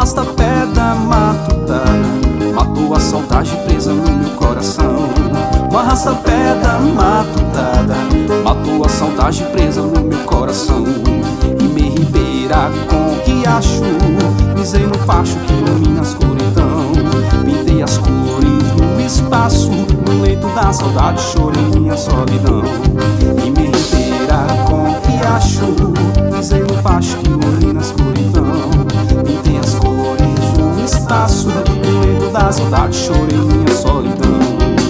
arrasta-pé da matutada matou a saudade presa no meu coração. Um arrasta-pé da matutada matou a saudade presa no meu coração. E me ribeira com riacho, pisei no facho que ilumina a escuridão. Pintei as cores no espaço, no leito da saudade chorei minha solidão. E me ribeira com riacho, pisei no facho que ilumina a escuridão. Pintei as cores no espaço, no leito da saudade chorei minha solidão.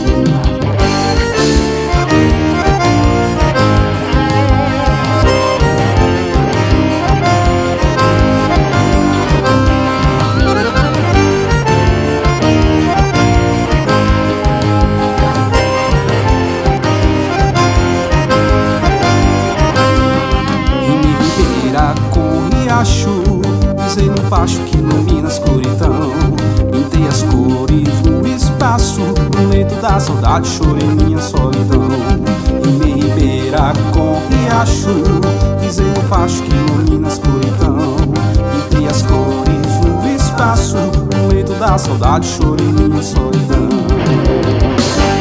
Pisei no facho que ilumina a escuridão. Pintei as cores no espaço, no leito da saudade chorei minha solidão. Rimei ribeira com riacho, pisei no facho que ilumina a escuridão. Pintei as cores no espaço, no leito da saudade chorei minha solidão.